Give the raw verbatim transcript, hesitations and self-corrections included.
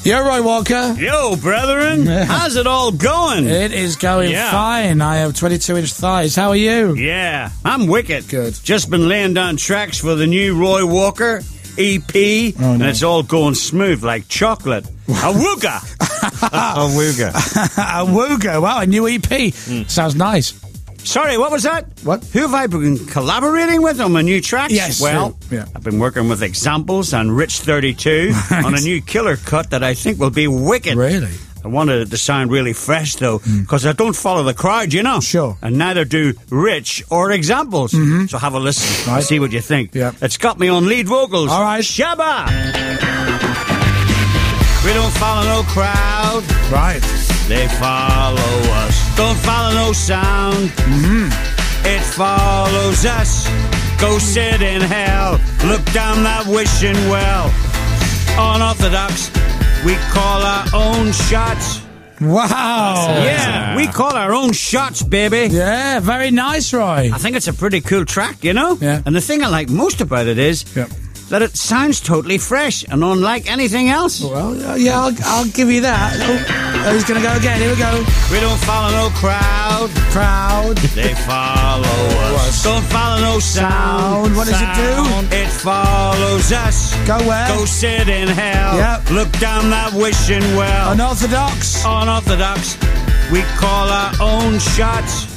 You're Roy Walker. Yo, brethren. How's it all going? It is going yeah. fine. I have twenty-two inch thighs. How are you? Yeah, I'm wicked. Good. Just been laying down tracks for the new Roy Walker E P, oh, no. and it's all going smooth like chocolate. Awooga! Awooga. Awooga. Wow, a new E P. Mm. Sounds nice. Sorry, what was that? What? Who have I been collaborating with on my new tracks? Yes. Well, yeah. I've been working with Examples and Rich thirty-two right. on a new killer cut that I think will be wicked. Really? I wanted it to sound really fresh, though, because mm. I don't follow the crowd, you know. Sure. And neither do Rich or Examples. Mm-hmm. So have a listen right. and see what you think. Yeah. It's got me on lead vocals. All right. Shabba! We don't follow no crowd. Right. They follow us. Don't follow no sound. Mm-hmm. It follows us. Go sit in hell. Look down that wishing well. Unorthodox. We call our own shots. Wow. Yeah, we call our own shots, baby. Yeah, very nice, Roy. I think it's a pretty cool track, you know? Yeah. And the thing I like most about it is yep. that it sounds totally fresh and unlike anything else. Well, yeah, I'll, I'll give you that. Oh, he's going to go again. Here we go. We don't follow no crowd. Crowd. They follow us. Don't follow no sound. What does it do? It follows us. Go where? Go sit in hell. Yep. Look down that wishing well. Unorthodox. Unorthodox. We call our own shots.